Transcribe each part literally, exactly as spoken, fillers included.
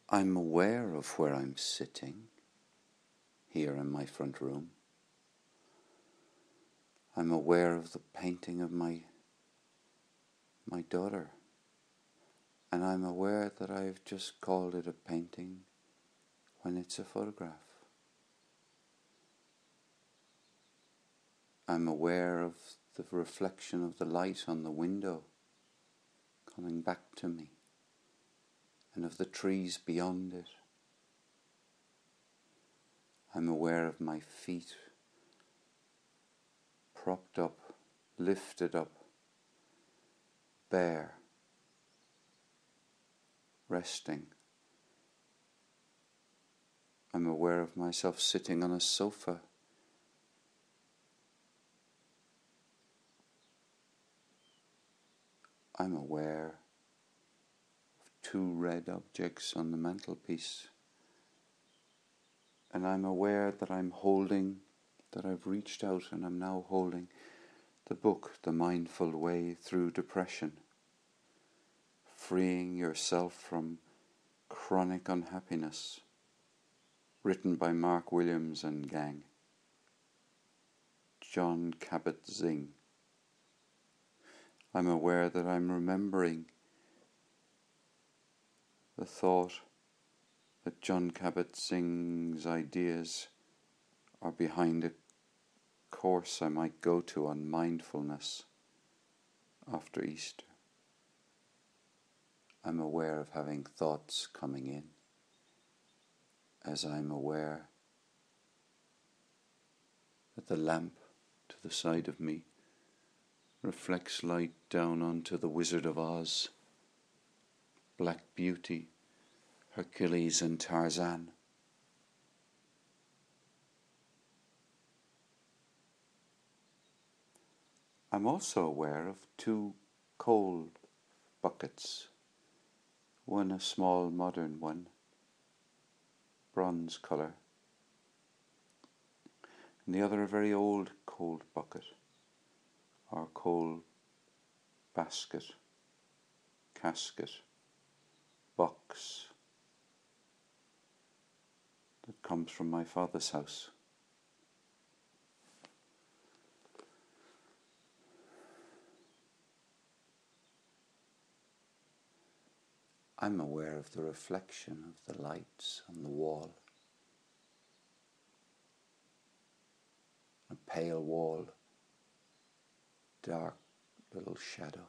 I'm aware of where I'm sitting, here in my front room. I'm aware of the painting of my my daughter, and I'm aware that I've just called it a painting when it's a photograph. I'm aware of the reflection of the light on the window coming back to me, and of the trees beyond it. I'm aware of my feet propped up, lifted up, bare, resting. I'm aware of myself sitting on a sofa. I'm aware of two red objects on the mantelpiece. And I'm aware that I'm holding, that I've reached out and I'm now holding the book, The Mindful Way Through Depression, Freeing Yourself from Chronic Unhappiness, written by Mark Williams and gang. Jon Kabat-Zinn. I'm aware that I'm remembering the thought that Jon Kabat-Zinn's ideas are behind a course I might go to on mindfulness after Easter. I'm aware of having thoughts coming in, as I'm aware that the lamp to the side of me reflects light down onto the Wizard of Oz, Black Beauty, Hercules and Tarzan. I'm also aware of two coal buckets, one a small modern one, bronze colour, and the other a very old coal bucket, or coal basket, casket, box, that comes from my father's house. I'm aware of the reflection of the lights on the wall. A pale wall, dark little shadow.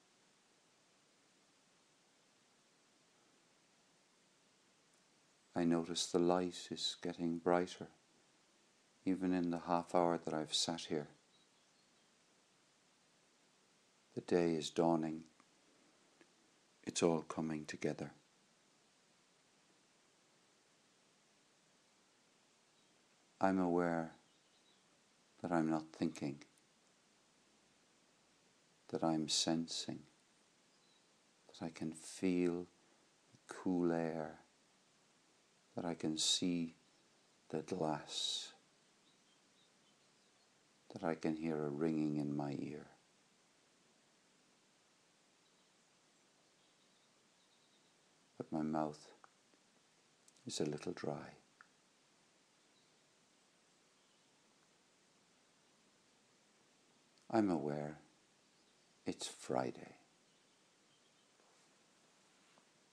I notice the light is getting brighter, even in the half hour that I've sat here. The day is dawning. It's all coming together. I'm aware that I'm not thinking, that I'm sensing, that I can feel the cool air, that I can see the glass, that I can hear a ringing in my ear. But my mouth is a little dry. I'm aware it's Friday.